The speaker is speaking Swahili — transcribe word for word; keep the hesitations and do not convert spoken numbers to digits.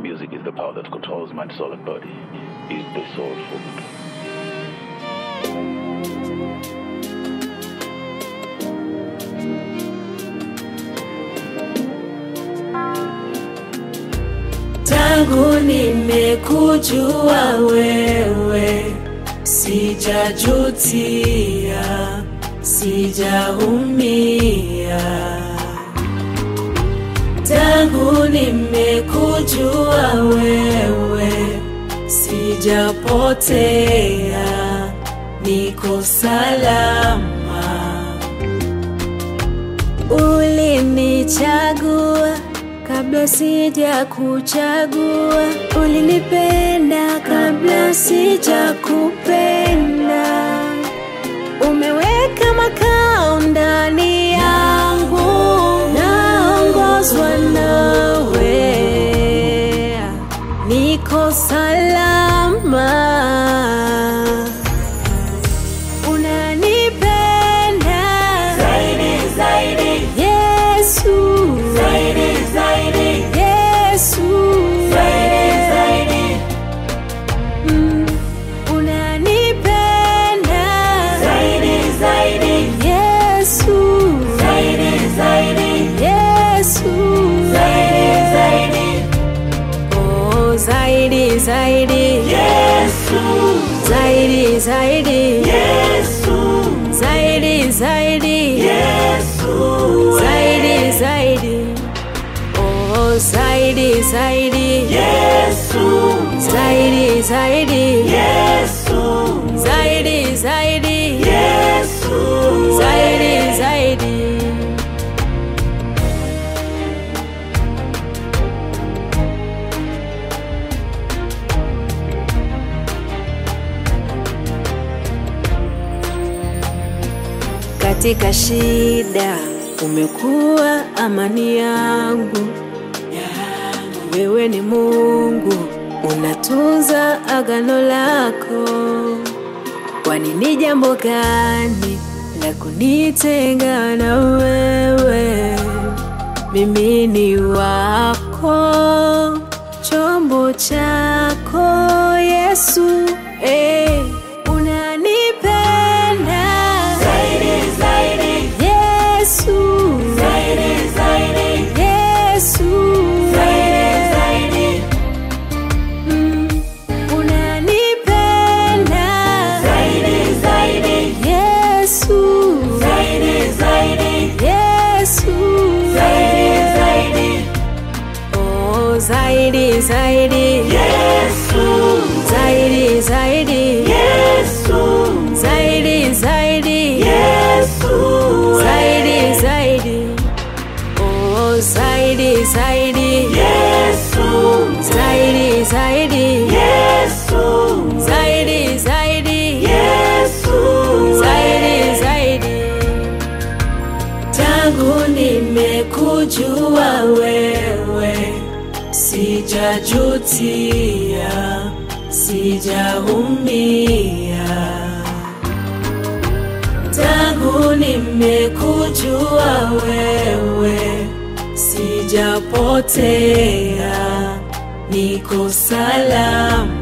Music is the power that controls mind, soul, and body. Is the soul food. Tangu nimekujua wewe, sijajutia, sijaumia. Tangu nimekujua wewe, sijapotea, niko salama. Ulinichagua kabla sija kuchagua, ulinipenda kabla sija kupenda. Umeweka makao ndani yangu, naongozwa nawe, niko salama. Unanipenda zaidi zaidi, Yesu, zaidi zaidi, Yesu, zaidi zaidi. Mm. Unanipenda zaidi zaidi, Yesu, zaidi zaidi, Yesu, zaidi zaidi. Oh, zaidi zaidi, Yesu, zaidi zaidi, Yesu, zaidi zaidi, Yesu, zaidi zaidi. Oh, zaidi zaidi, Yesu, zaidi zaidi, Yesu, zaidi zaidi, Yesu, zaidi zaidi. Katika shida umekuwa amani yangu. Wewe ni Mungu, unatunza agano lako. Kwani ni jambo gani la kunitenga na wewe? Mimi ni wako, chombo chako Yesu. Eh, unanipenda zaidi zaidi, Yesu, zaidi zaidi, Yesu, zaidi zaidi. Mm. Unanipenda zaidi zaidi, Yesu, zaidi zaidi, Yesu, zaidi zaidi. Oh, zaidi zaidi, Yesu, zaidi zaidi, Yesu, zaidi zaidi, Yesu, zaidi zaidi. Oh, zaidi zaidi, Yesu, zaidi zaidi, Yesu, zaidi zaidi, Yesu, zaidi zaidi. Tangu nimekujua wewe, sijajutia, sijaumia. Tangu nimekujua wewe, sijapotea, niko salama.